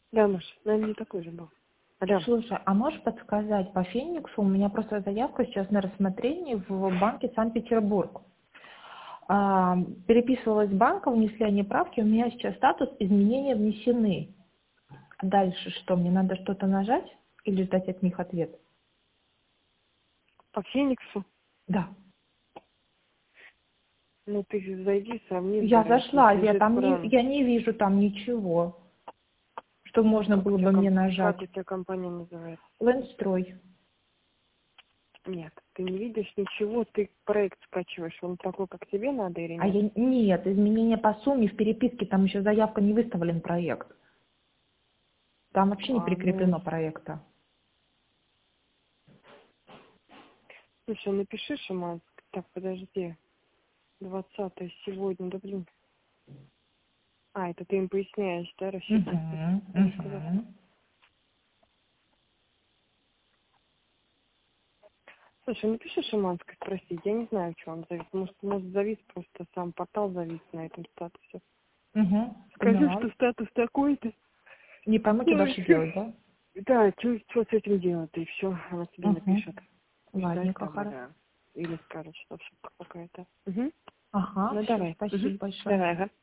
Да, Маша, наверное, не такой же был. Алло. Слушай, а можешь подсказать по Фениксу? У меня просто заявка сейчас на рассмотрение в банке Санкт-Петербург. Переписывалась банка, внесли они правки, у меня сейчас статус изменения внесены. Дальше что, мне надо что-то нажать или ждать от них ответ? По Фениксу? Да. Ну, ты же зайди, сравни, Я выбери, зашла, если я же там правильно. я не вижу там ничего, что можно Как у было тебя, бы мне нажать. как у тебя компания называется? Ленстрой. Нет, ты не видишь ничего, ты проект скачиваешь, он такой, как тебе надо или А нет? я нет, изменения по сумме в переписке, там еще заявка не выставлен проект. Там вообще не Ну, прикреплено проекта. слушай, напиши, Шиманск. Так, подожди. 20 сегодня, да блин. Это ты им поясняешь, да, рассчитываешься? Угу, Я не сказала. угу. Слушай, напиши Шиманской спросить. Я не знаю, что он завис. Может завис, просто сам портал завис на этом статусе. Угу, Скажи, поняла. что статус такой-то. Не пойму, что Ой, дальше делать, да? да, что с этим делать, и все, она тебе Угу. напишет. Ждать Ладненько, там хорошо. или скажет, что ошибка какая-то. Угу. Ага, Ну все, давай. Угу. спасибо большое. Давай, ага.